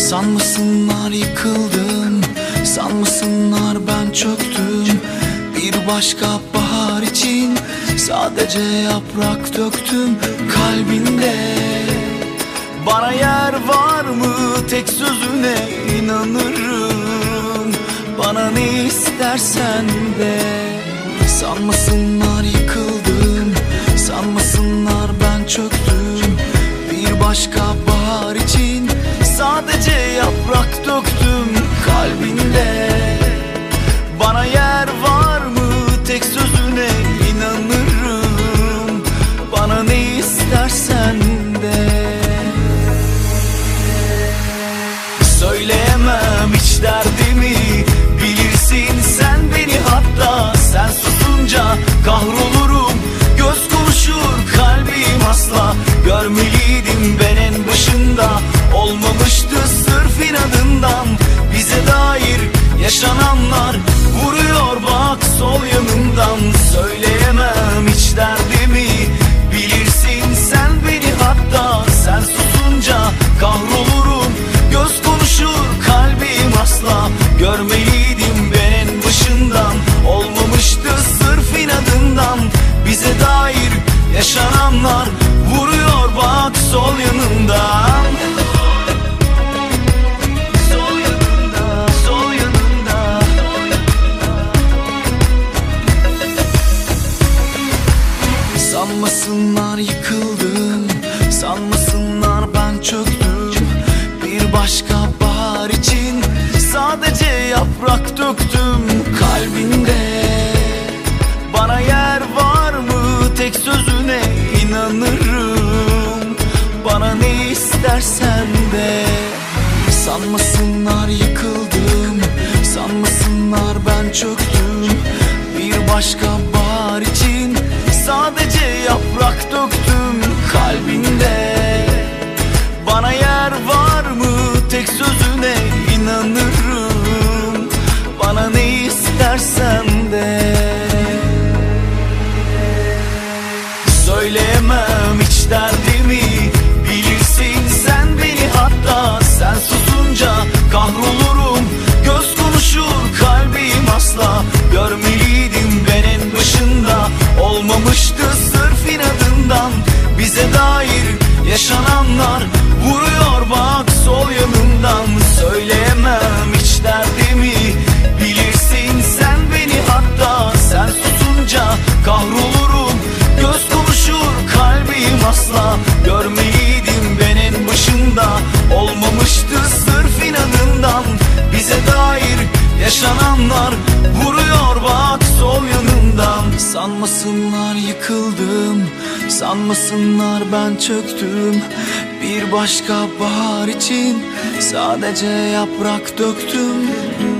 Sanmasınlar yıkıldım, sanmasınlar ben çöktüm. Bir başka bahar için sadece yaprak döktüm kalbinde. Bana yer var mı, tek sözüne inanırım. Bana ne istersen de. Sanmasınlar yıkıldım, sanmasınlar ben çöktüm. Bir başka bahar için sadece yaprak döktüm kalbinde. Bana yer var mı, tek sözüne inanırım. Bana ne istersen de. Söyleyemem hiç derdimi, bilirsin sen beni, hatta sen susunca kahrolurum. Göz konuşur kalbim asla, görmeliydim ben en başında. Olmamıştı sırf inadından, bize dair yaşananlar vuruyor bak sol yanımdan. Söyleyemem hiç derdimi, bilirsin sen beni, hatta sen susunca kahrolurum. Göz konuşur kalbim asla, görmeliydim ben en başından. Olmamıştı sırf inadından, bize dair yaşananlar vuruyor bak sol yanımdan. Sol yanımda, sol yanımda. Sanmasınlar yıkıldım, sanmasınlar ben çöktüm. Bir başka bahar için sadece yaprak döktüm kalbinde. Bana yer var mı, tek sözüne inanırım. Bana ne istersen de. Sanmasınlar yıkıldım, sanmasınlar ben çöktüm. Bir başka bahar için sadece yaprak döktüm kalbinde. Bana yer var mı, tek sözüne inanırım. Bana ne istersen de. Söyleyemem hiç derdimi, bilirsin sen beni, hatta sen susunca kahrolurum. Göz konuşur kalbim asla, görmeliydim ben en başında. Olmamıştı sırf inadından, bize dair yaşananlar vuruyor bak sol yanımdan. Söyleyemem hiç derdimi, bilirsin sen beni, hatta sen susunca kahrolurum. Göz konuşur kalbim asla, görmeliydim ben en başında. Olmamıştı sırf inadından, bize dair yaşananlar vuruyor bak sol yanımdan. Sanmasınlar yıkıldım, sanmasınlar ben çöktüm. Bir başka bahar için sadece yaprak döktüm.